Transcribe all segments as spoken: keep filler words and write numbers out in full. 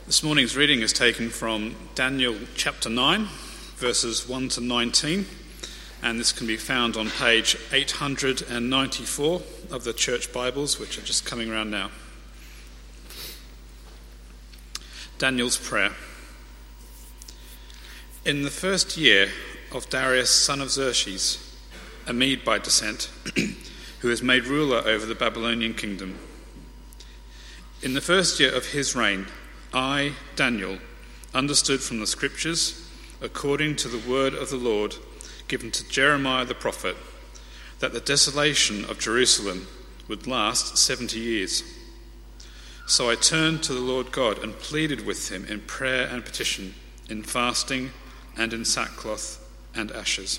This morning's reading is taken from Daniel chapter nine, verses one to nineteen, and this can be found on page eight hundred ninety-four of the church Bibles, which are just coming around now. Daniel's prayer. In the first year of Darius, son of Xerxes, a Mede by descent, who was made ruler over the Babylonian kingdom. In the first year of his reign, I, Daniel, understood from the scriptures, according to the word of the Lord given to Jeremiah the prophet, that the desolation of Jerusalem would last seventy years. So I turned to the Lord God and pleaded with him in prayer and petition, in fasting and in sackcloth and ashes.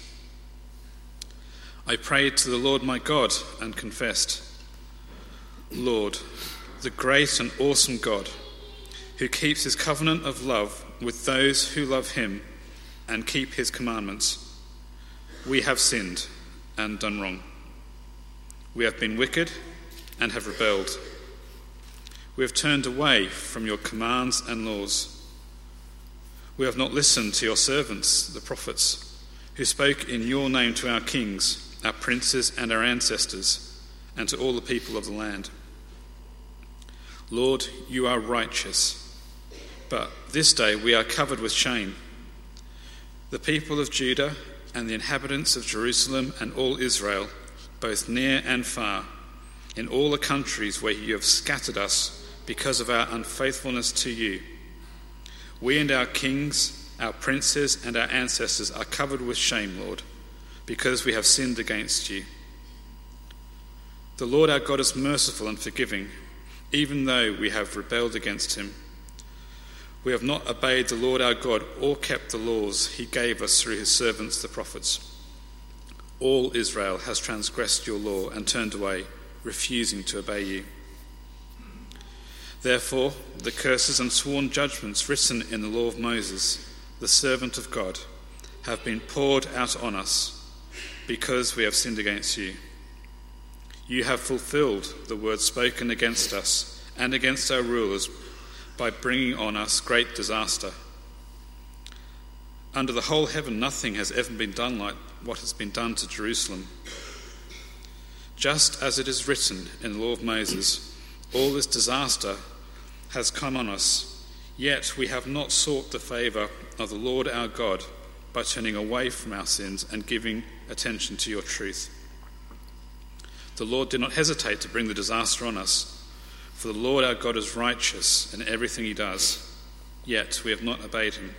I prayed to the Lord my God and confessed, Lord, the great and awesome God, who keeps his covenant of love with those who love him and keep his commandments. We have sinned and done wrong. We have been wicked and have rebelled. We have turned away from your commands and laws. We have not listened to your servants, the prophets, who spoke in your name to our kings, our princes and our ancestors, and to all the people of the land. Lord, you are righteous, but this day we are covered with shame. The people of Judah and the inhabitants of Jerusalem and all Israel, both near and far, in all the countries where you have scattered us because of our unfaithfulness to you. We and our kings, our princes and our ancestors are covered with shame, Lord, because we have sinned against you. The Lord our God is merciful and forgiving, even though we have rebelled against him. We have not obeyed the Lord our God or kept the laws he gave us through his servants the prophets. All Israel has transgressed your law and turned away, refusing to obey you. Therefore, the curses and sworn judgments written in the law of Moses, the servant of God, have been poured out on us because we have sinned against you. You have fulfilled the word spoken against us and against our rulers by bringing on us great disaster. Under the whole heaven, nothing has ever been done like what has been done to Jerusalem. Just as it is written in the law of Moses, all this disaster has come on us, yet we have not sought the favour of the Lord our God by turning away from our sins and giving attention to your truth. The Lord did not hesitate to bring the disaster on us, for the Lord our God is righteous in everything he does, yet we have not obeyed him.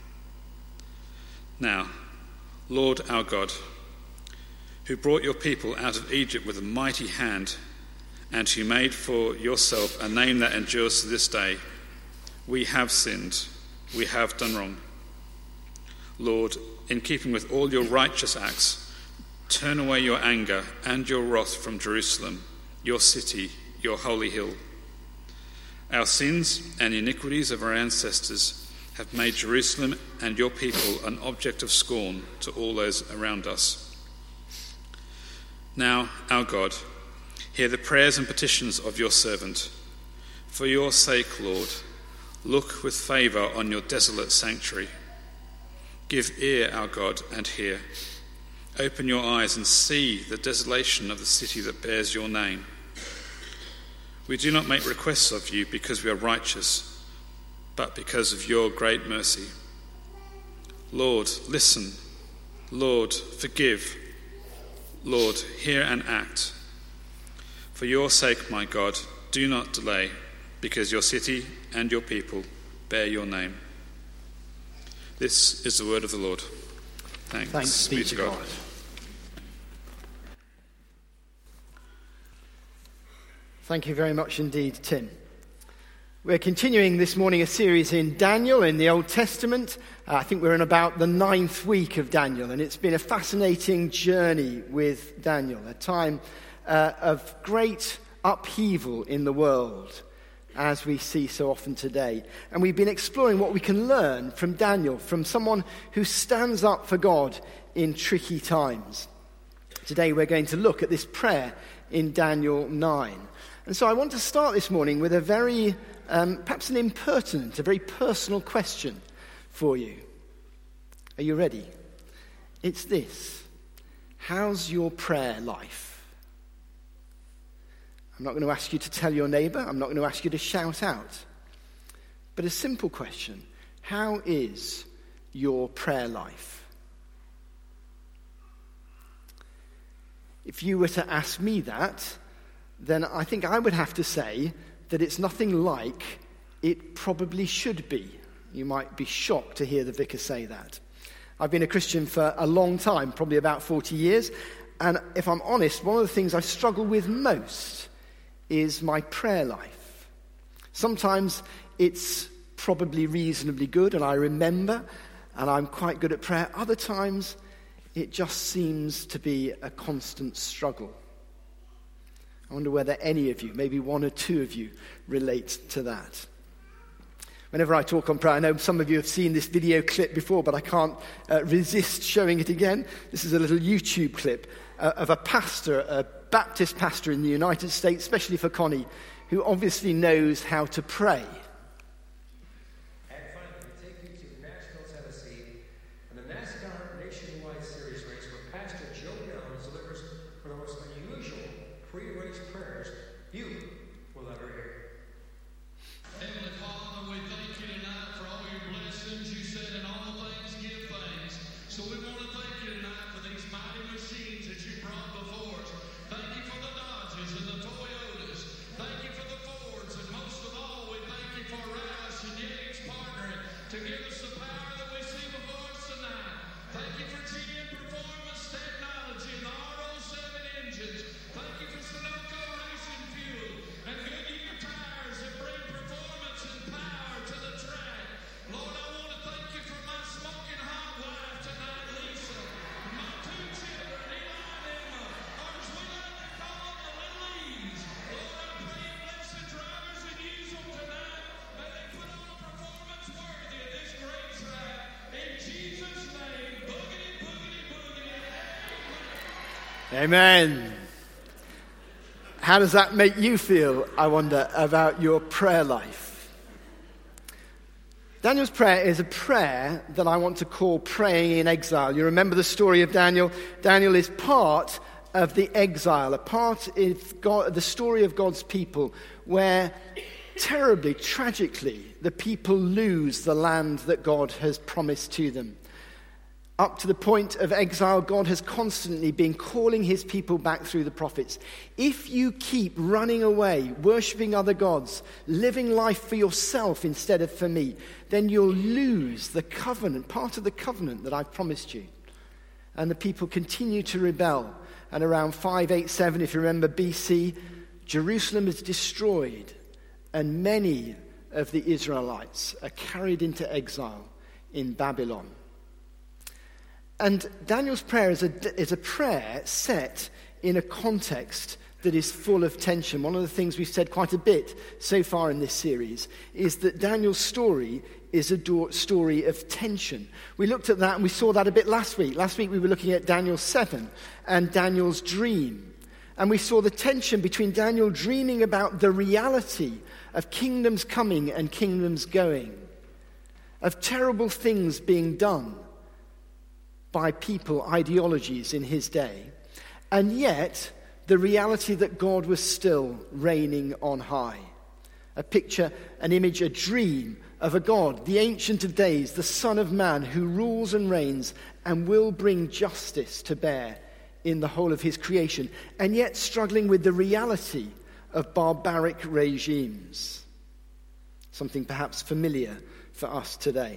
Now, Lord our God, who brought your people out of Egypt with a mighty hand, and who made for yourself a name that endures to this day, we have sinned, we have done wrong. Lord, in keeping with all your righteous acts, turn away your anger and your wrath from Jerusalem, your city, your holy hill. Our sins and iniquities of our ancestors have made Jerusalem and your people an object of scorn to all those around us. Now, our God, hear the prayers and petitions of your servant. For your sake, Lord, look with favour on your desolate sanctuary. Give ear, our God, and hear. Open your eyes and see the desolation of the city that bears your name. We do not make requests of you because we are righteous, but because of your great mercy. Lord, listen. Lord, forgive. Lord, hear and act. For your sake, my God, do not delay, because your city and your people bear your name. This is the word of the Lord. Thanks, Thanks be to God. God. Thank you very much indeed, Tim. We're continuing this morning a series in Daniel in the Old Testament. Uh, I think we're in about the ninth week of Daniel, and it's been a fascinating journey with Daniel, a time uh, of great upheaval in the world, as we see so often today. And we've been exploring what we can learn from Daniel, from someone who stands up for God in tricky times. Today we're going to look at this prayer in Daniel nine. And so I want to start this morning with a very um, perhaps an impertinent, a very personal question for you. Are you ready? It's this: how's your prayer life? I'm not going to ask you to tell your neighbour. I'm not going to ask you to shout out. But a simple question: how is your prayer life? If you were to ask me that, then I think I would have to say that it's nothing like it probably should be. You might be shocked to hear the vicar say that. I've been a Christian for a long time, probably about forty years, and if I'm honest, one of the things I struggle with most is my prayer life. Sometimes it's probably reasonably good, and I remember, and I'm quite good at prayer. Other times, it just seems to be a constant struggle. I wonder whether any of you, maybe one or two of you, relate to that. Whenever I talk on prayer, I know some of you have seen this video clip before, but I can't uh, resist showing it again. This is a little YouTube clip uh, of a pastor, a Baptist pastor in the United States, especially for Connie, who obviously knows how to pray. Amen. How does that make you feel, I wonder, about your prayer life? Daniel's prayer is a prayer that I want to call praying in exile. You remember the story of Daniel? Daniel is part of the exile, a part of God, the story of God's people, where terribly, tragically, the people lose the land that God has promised to them. Up to the point of exile, God has constantly been calling his people back through the prophets. If you keep running away, worshipping other gods, living life for yourself instead of for me, then you'll lose the covenant, part of the covenant that I've promised you. And the people continue to rebel. And around five eighty-seven, if you remember B C, Jerusalem is destroyed. And many of the Israelites are carried into exile in Babylon. And Daniel's prayer is a, is a prayer set in a context that is full of tension. One of the things we've said quite a bit so far in this series is that Daniel's story is a do- story of tension. We looked at that and we saw that a bit last week. Last week we were looking at Daniel seven and Daniel's dream. And we saw the tension between Daniel dreaming about the reality of kingdoms coming and kingdoms going, of terrible things being done by people, ideologies in his day, and yet the reality that God was still reigning on high. A picture, an image, a dream of a God, the Ancient of Days, the Son of Man, who rules and reigns and will bring justice to bear in the whole of his creation, and yet struggling with the reality of barbaric regimes. Something perhaps familiar for us today.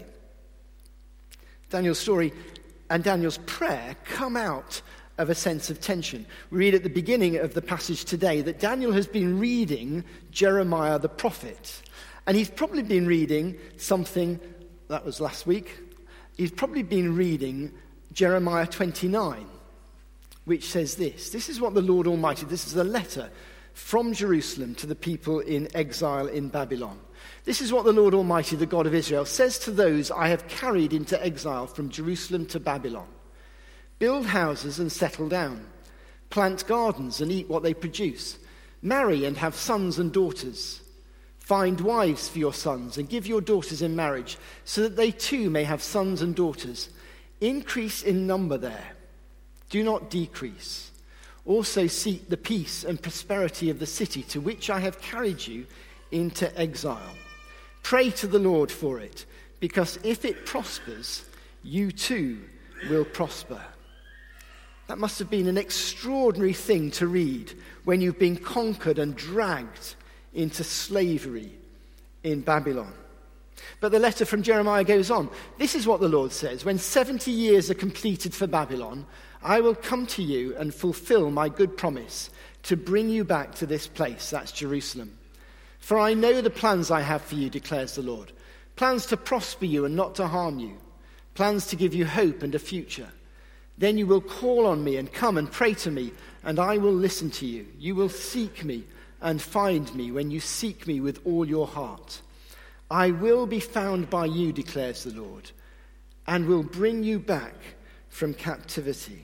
Daniel's story and Daniel's prayer come out of a sense of tension. We read at the beginning of the passage today that Daniel has been reading Jeremiah the prophet. And he's probably been reading something, that was last week, he's probably been reading Jeremiah twenty-nine, which says this. This is what the Lord Almighty, this is a letter from Jerusalem to the people in exile in Babylon. This is what the Lord Almighty, the God of Israel, says to those I have carried into exile from Jerusalem to Babylon. Build houses and settle down. Plant gardens and eat what they produce. Marry and have sons and daughters. Find wives for your sons and give your daughters in marriage, so that they too may have sons and daughters. Increase in number there. Do not decrease. Also seek the peace and prosperity of the city to which I have carried you into exile. Pray to the Lord for it, because if it prospers, you too will prosper. That must have been an extraordinary thing to read when you've been conquered and dragged into slavery in Babylon. But the letter from Jeremiah goes on. This is what the Lord says: when seventy years are completed for Babylon, I will come to you and fulfill my good promise to bring you back to this place, that's Jerusalem. For I know the plans I have for you, declares the Lord. Plans to prosper you and not to harm you. Plans to give you hope and a future. Then you will call on me and come and pray to me, and I will listen to you. You will seek me and find me when you seek me with all your heart. I will be found by you, declares the Lord, and will bring you back from captivity.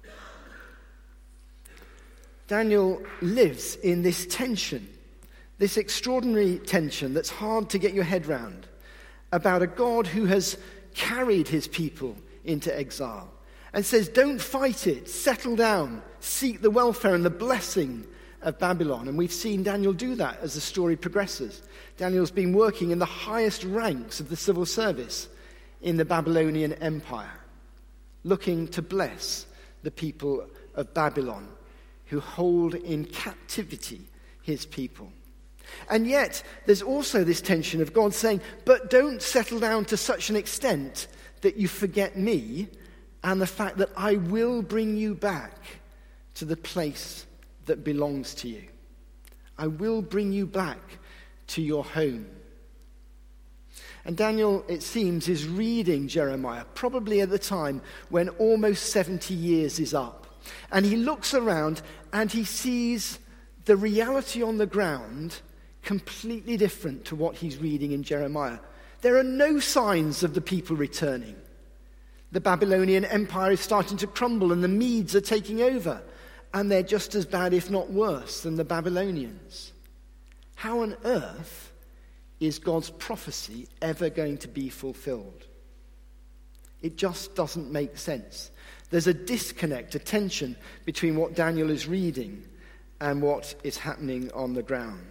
Daniel lives in this tension, this extraordinary tension that's hard to get your head round, about a God who has carried his people into exile and says, don't fight it, settle down, seek the welfare and the blessing of Babylon. And we've seen Daniel do that as the story progresses. Daniel's been working in the highest ranks of the civil service in the Babylonian Empire, looking to bless the people of Babylon who hold in captivity his people. And yet, there's also this tension of God saying, but don't settle down to such an extent that you forget me and the fact that I will bring you back to the place that belongs to you. I will bring you back to your home. And Daniel, it seems, is reading Jeremiah, probably at the time when almost seventy years is up. And he looks around and he sees the reality on the ground completely different to what he's reading in Jeremiah. There are no signs of the people returning. The Babylonian Empire is starting to crumble and the Medes are taking over. And they're just as bad, if not worse, than the Babylonians. How on earth is God's prophecy ever going to be fulfilled? It just doesn't make sense. There's a disconnect, a tension between what Daniel is reading and what is happening on the ground.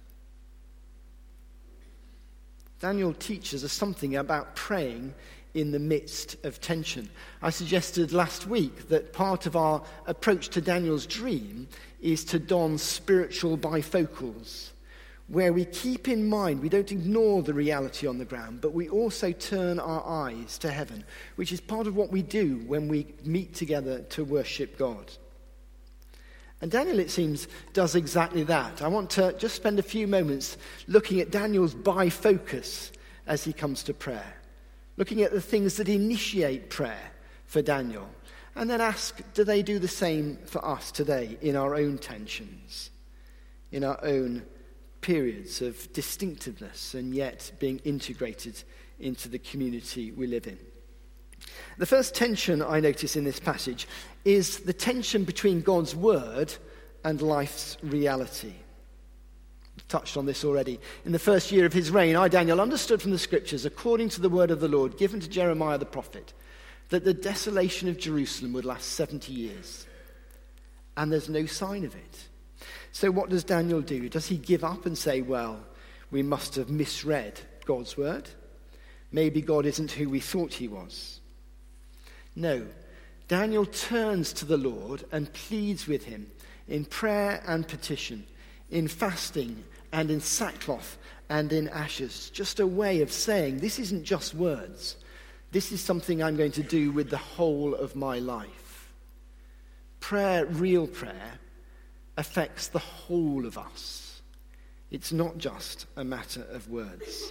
Daniel teaches us something about praying in the midst of tension. I suggested last week that part of our approach to Daniel's dream is to don spiritual bifocals, where we keep in mind, we don't ignore the reality on the ground, but we also turn our eyes to heaven, which is part of what we do when we meet together to worship God. And Daniel, it seems, does exactly that. I want to just spend a few moments looking at Daniel's bifocus as he comes to prayer, looking at the things that initiate prayer for Daniel, and then ask, do they do the same for us today in our own tensions, in our own periods of distinctiveness and yet being integrated into the community we live in? The first tension I notice in this passage is the tension between God's word and life's reality. I've touched on this already. In the first year of his reign, I, Daniel, understood from the scriptures, according to the word of the Lord given to Jeremiah the prophet, that the desolation of Jerusalem would last seventy years. And there's no sign of it. So what does Daniel do? Does he give up and say, well, we must have misread God's word? Maybe God isn't who we thought he was. No, Daniel turns to the Lord and pleads with him in prayer and petition, in fasting and in sackcloth and in ashes. Just a way of saying, this isn't just words. This is something I'm going to do with the whole of my life. Prayer, real prayer, affects the whole of us. It's not just a matter of words.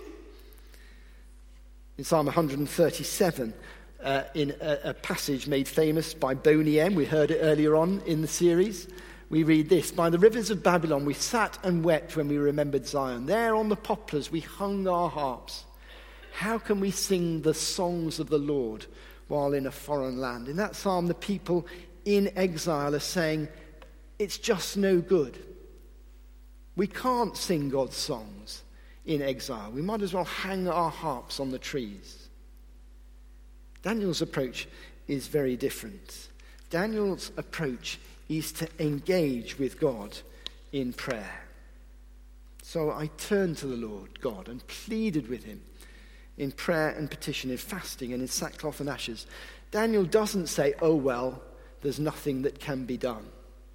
In Psalm one thirty-seven, uh, in a, a passage made famous by Boney M, we heard it earlier on in the series, we read this: by the rivers of Babylon we sat and wept when we remembered Zion. There on the poplars we hung our harps. How can we sing the songs of the Lord while in a foreign land? In that psalm, the people in exile are saying, it's just no good. We can't sing God's songs in exile. We might as well hang our harps on the trees. Daniel's approach is very different. Daniel's approach is to engage with God in prayer. So I turned to the Lord God and pleaded with him in prayer and petition, in fasting and in sackcloth and ashes. Daniel doesn't say, oh well, there's nothing that can be done.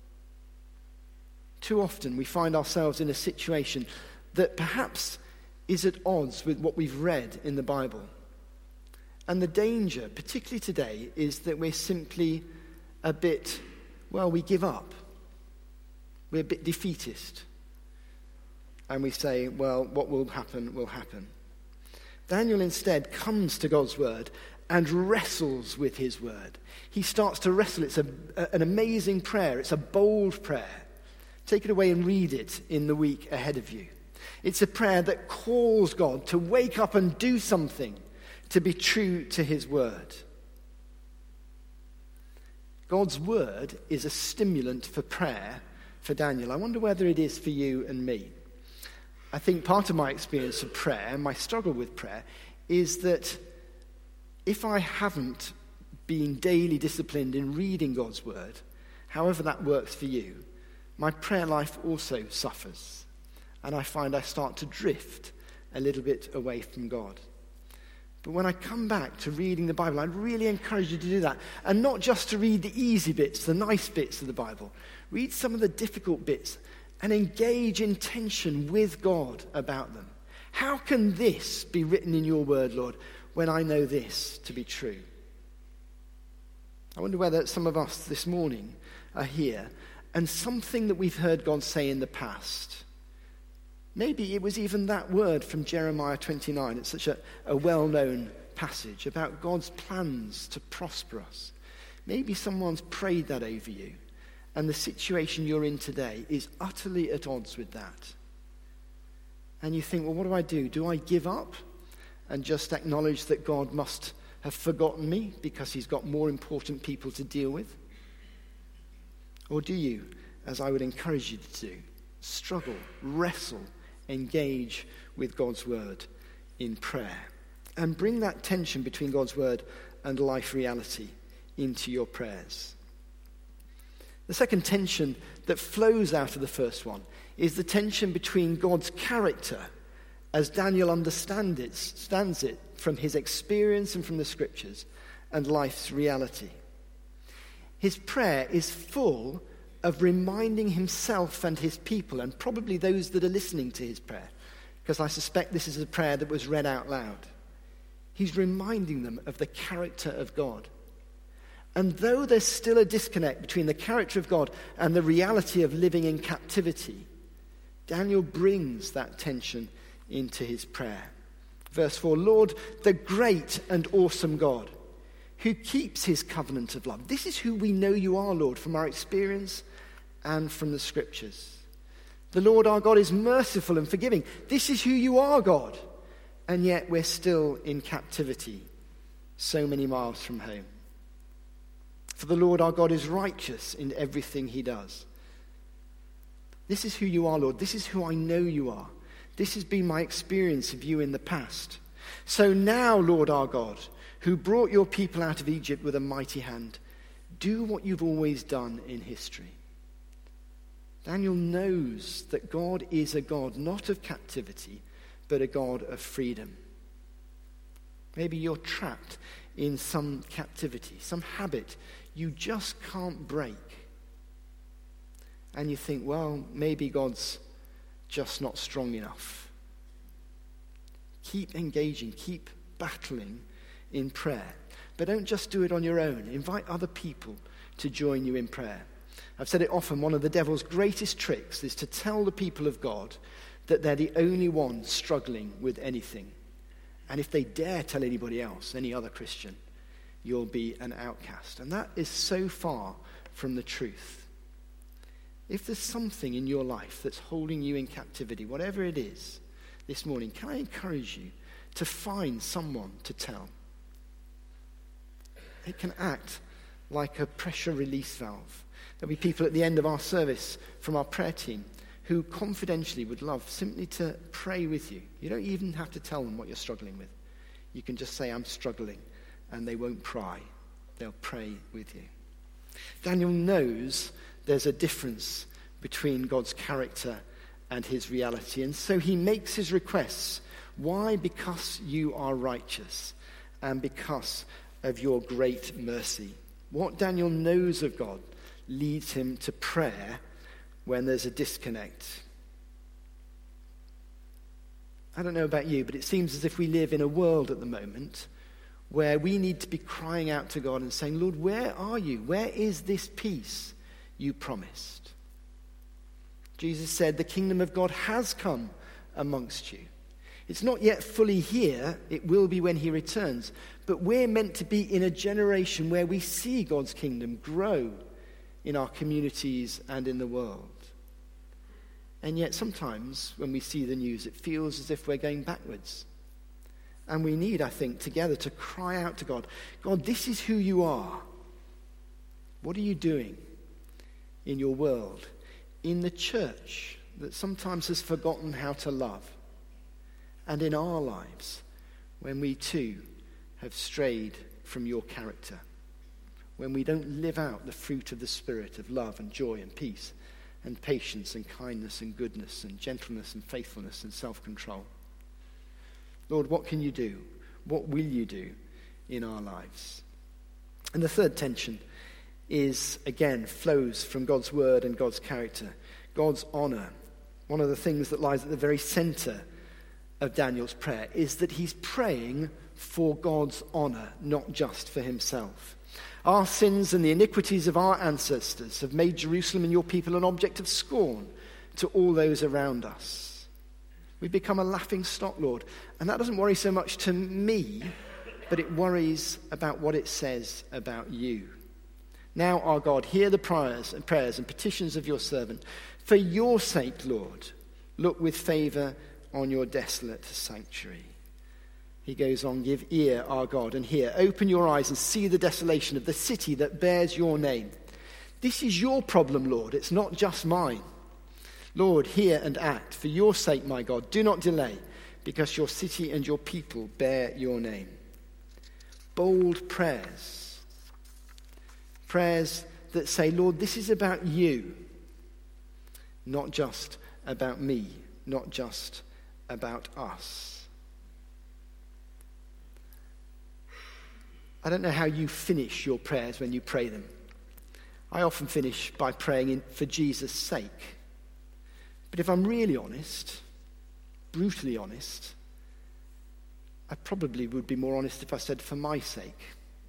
Too often we find ourselves in a situation that perhaps is at odds with what we've read in the Bible. And the danger, particularly today, is that we're simply a bit, well, we give up. We're a bit defeatist. And we say, well, what will happen will happen. Daniel instead comes to God's word and wrestles with his word. He starts to wrestle. It's a, an amazing prayer. It's a bold prayer. Take it away and read it in the week ahead of you. It's a prayer that calls God to wake up and do something, to be true to his word. God's word is a stimulant for prayer for Daniel. I wonder whether it is for you and me. I think part of my experience of prayer, my struggle with prayer, is that if I haven't been daily disciplined in reading God's word, however that works for you, my prayer life also suffers. And I find I start to drift a little bit away from God. But when I come back to reading the Bible, I'd really encourage you to do that. And not just to read the easy bits, the nice bits of the Bible. Read some of the difficult bits and engage in tension with God about them. How can this be written in your word, Lord, when I know this to be true? I wonder whether some of us this morning are here and something that we've heard God say in the past, maybe it was even that word from Jeremiah twenty-nine. It's such a, a well-known passage about God's plans to prosper us. Maybe someone's prayed that over you, and the situation you're in today is utterly at odds with that. And you think, well, what do I do? Do I give up and just acknowledge that God must have forgotten me because he's got more important people to deal with? Or do you, as I would encourage you to do, struggle, wrestle, engage with God's word in prayer, and bring that tension between God's word and life reality into your prayers? The second tension that flows out of the first one is the tension between God's character, as Daniel understands it, stands it from his experience and from the scriptures, and life's reality. His prayer is full of reminding himself and his people, and probably those that are listening to his prayer, because I suspect this is a prayer that was read out loud. He's reminding them of the character of God. And though there's still a disconnect between the character of God and the reality of living in captivity, Daniel brings that tension into his prayer. Verse four, Lord, the great and awesome God, who keeps his covenant of love. This is who we know you are, Lord, from our experience and from the scriptures. The Lord our God is merciful and forgiving. This is who you are, God. And yet we're still in captivity, so many miles from home. For the Lord our God is righteous in everything he does. This is who you are, Lord. This is who I know you are. This has been my experience of you in the past. So now, Lord our God, who brought your people out of Egypt with a mighty hand, do what you've always done in history. Daniel knows that God is a God not of captivity, but a God of freedom. Maybe you're trapped in some captivity, some habit you just can't break. And you think, well, maybe God's just not strong enough. Keep engaging, keep battling in prayer. But don't just do it on your own. Invite other people to join you in prayer. I've said it often, one of the devil's greatest tricks is to tell the people of God that they're the only ones struggling with anything. And if they dare tell anybody else, any other Christian, you'll be an outcast. And that is so far from the truth. If there's something in your life that's holding you in captivity, whatever it is, this morning, can I encourage you to find someone to tell? It can act like a pressure release valve. There'll be people at the end of our service from our prayer team who confidentially would love simply to pray with you. You don't even have to tell them what you're struggling with. You can just say, I'm struggling, and they won't pry. They'll pray with you. Daniel knows there's a difference between God's character and his reality, and so he makes his requests. Why? Because you are righteous and because of your great mercy. What Daniel knows of God leads him to prayer when there's a disconnect. I don't know about you, but it seems as if we live in a world at the moment where we need to be crying out to God and saying, Lord, where are you? Where is this peace you promised? Jesus said, the kingdom of God has come amongst you. It's not yet fully here. It will be when he returns. But we're meant to be in a generation where we see God's kingdom grow in our communities and in the world. And yet sometimes when we see the news, it feels as if we're going backwards. And we need, I think, together to cry out to God, God, this is who you are. What are you doing in your world, in the church that sometimes has forgotten how to love, and in our lives when we too have strayed from your character, when we don't live out the fruit of the Spirit of love and joy and peace and patience and kindness and goodness and gentleness and faithfulness and self-control. Lord, what can you do? What will you do in our lives? And the third tension is, again, flows from God's word and God's character. God's honor. One of the things that lies at the very center of Daniel's prayer is that he's praying for God's honor, not just for himself. Our sins and the iniquities of our ancestors have made Jerusalem and your people an object of scorn to all those around us. We've become a laughing stock, Lord. And that doesn't worry so much to me, but it worries about what it says about you. Now, our God, hear the prayers and prayers and petitions of your servant. For your sake, Lord, look with favor on your desolate sanctuary. He goes on, give ear, our God, and hear. Open your eyes and see the desolation of the city that bears your name. This is your problem, Lord. It's not just mine. Lord, hear and act. For your sake, my God, do not delay, because your city and your people bear your name. Bold prayers. Prayers that say, Lord, this is about you, not just about me, not just about us. I don't know how you finish your prayers when you pray them. I often finish by praying in, for Jesus' sake. But if I'm really honest, brutally honest, I probably would be more honest if I said for my sake.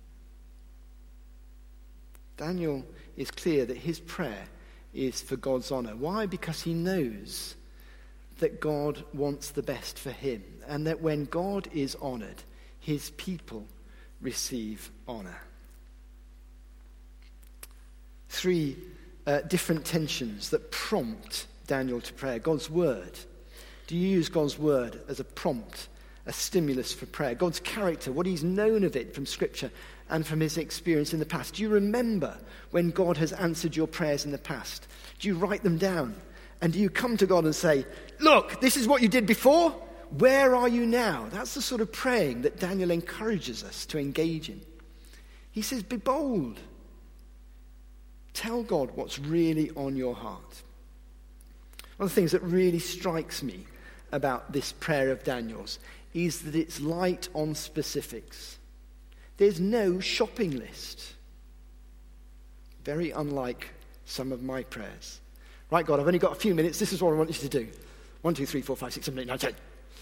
Daniel is clear that his prayer is for God's honor. Why? Because he knows that God wants the best for him, and that when God is honored, his people receive honor. Three uh, different tensions that prompt Daniel to prayer. God's word. Do you use God's word as a prompt, a stimulus for prayer? God's character, what he's known of it from Scripture and from his experience in the past. Do you remember when God has answered your prayers in the past? Do you write them down? And do you come to God and say, look, this is what you did before? Where are you now? That's the sort of praying that Daniel encourages us to engage in. He says, be bold. Tell God what's really on your heart. One of the things that really strikes me about this prayer of Daniel's is that it's light on specifics. There's no shopping list. Very unlike some of my prayers. Right, God, I've only got a few minutes. This is what I want you to do. One, two, three, four, five, six, seven, eight, nine, ten.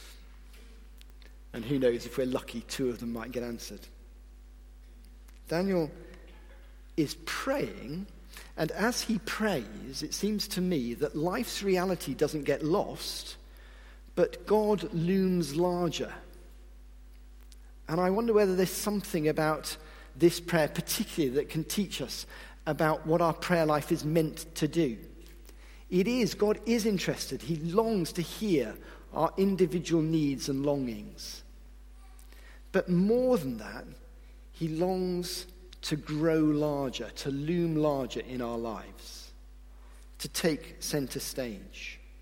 And who knows, if we're lucky, two of them might get answered. Daniel is praying, and as he prays, it seems to me that life's reality doesn't get lost, but God looms larger. And I wonder whether there's something about this prayer particularly that can teach us about what our prayer life is meant to do. It is, God is interested. He longs to hear our individual needs and longings. But more than that, he longs to grow larger, to loom larger in our lives, to take center stage.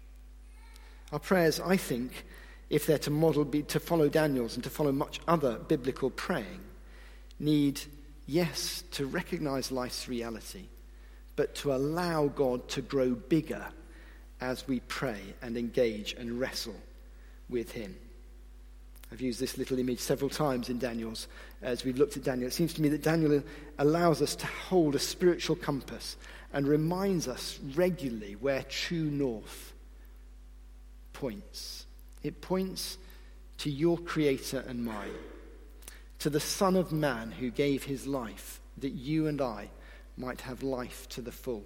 Our prayers, I think, if they're to model, be to follow Daniel's and to follow much other biblical praying, need, yes, to recognize life's reality, but to allow God to grow bigger as we pray and engage and wrestle with him. I've used this little image several times in Daniel's as we've looked at Daniel. It seems to me that Daniel allows us to hold a spiritual compass and reminds us regularly where true north points. It points to your Creator and mine, to the Son of Man who gave his life that you and I might have life to the full.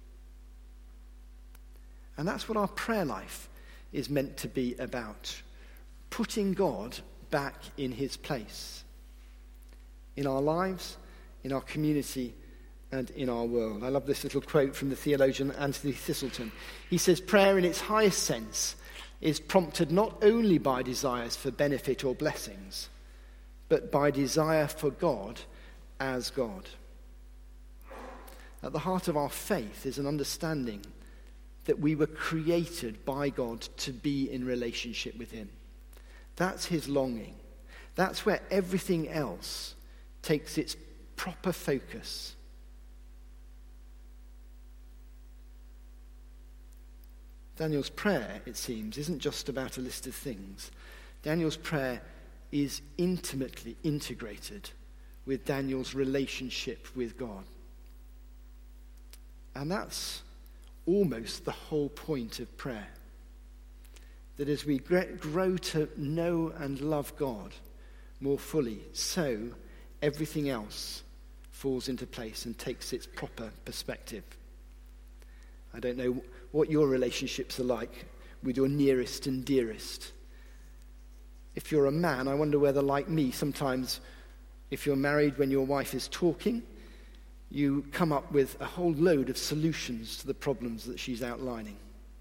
And that's what our prayer life is meant to be about. Putting God back in his place. In our lives, in our community, and in our world. I love this little quote from the theologian Anthony Thistleton. He says, prayer in its highest sense is prompted not only by desires for benefit or blessings, but by desire for God as God. At the heart of our faith is an understanding that we were created by God to be in relationship with him. That's his longing. That's where everything else takes its proper focus. Daniel's prayer, it seems, isn't just about a list of things. Daniel's prayer is intimately integrated with Daniel's relationship with God. And that's almost the whole point of prayer. That as we grow to know and love God more fully, so everything else falls into place and takes its proper perspective. I don't know what your relationships are like with your nearest and dearest. If you're a man, I wonder whether, like me, sometimes if you're married, when your wife is talking, you come up with a whole load of solutions to the problems that she's outlining.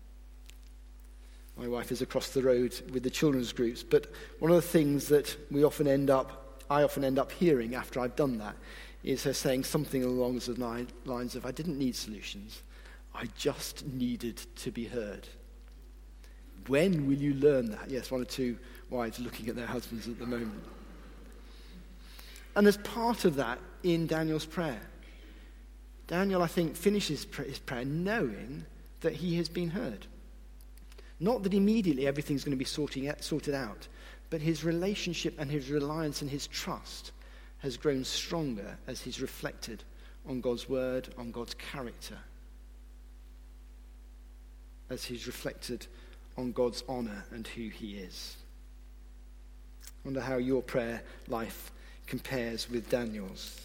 My wife is across the road with the children's groups, but one of the things that we often end up, I often end up hearing after I've done that, is her saying something along the lines of, I didn't need solutions, I just needed to be heard. When will you learn that? Yes, one or two wives looking at their husbands at the moment. And as part of that, in Daniel's prayer, Daniel, I think, finishes his prayer knowing that he has been heard. Not that immediately everything's going to be sorting out, sorted out, but his relationship and his reliance and his trust has grown stronger as he's reflected on God's word, on God's character, as he's reflected on God's honor and who he is. I wonder how your prayer life compares with Daniel's.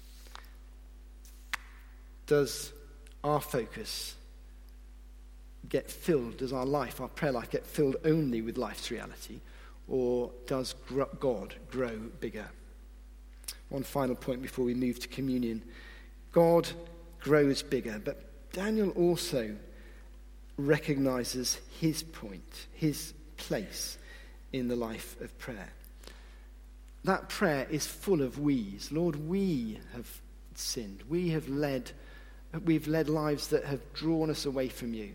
Does our focus get filled, does our life, our prayer life get filled only with life's reality, or does God grow bigger? One final point before we move to communion. God grows bigger, but Daniel also recognizes his point, his place in the life of prayer. That prayer is full of we's. Lord, we have sinned. We have led, we've led lives that have drawn us away from you.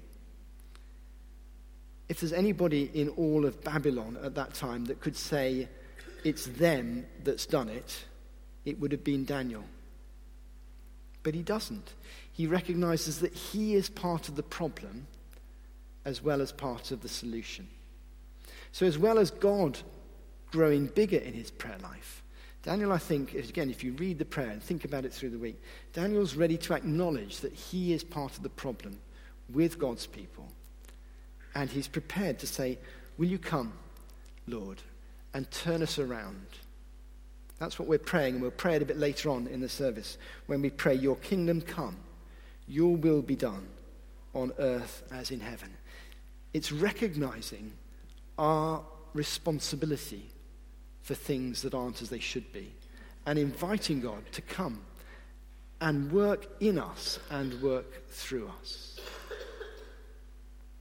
If there's anybody in all of Babylon at that time that could say it's them that's done it, it would have been Daniel. But he doesn't. He recognizes that he is part of the problem as well as part of the solution. So as well as God growing bigger in his prayer life, Daniel, I think, again, if you read the prayer and think about it through the week, Daniel's ready to acknowledge that he is part of the problem with God's people. And he's prepared to say, will you come, Lord, and turn us around? That's what we're praying, and we'll pray it a bit later on in the service when we pray, your kingdom come, your will be done on earth as in heaven. It's recognizing our responsibility for things that aren't as they should be and inviting God to come and work in us and work through us.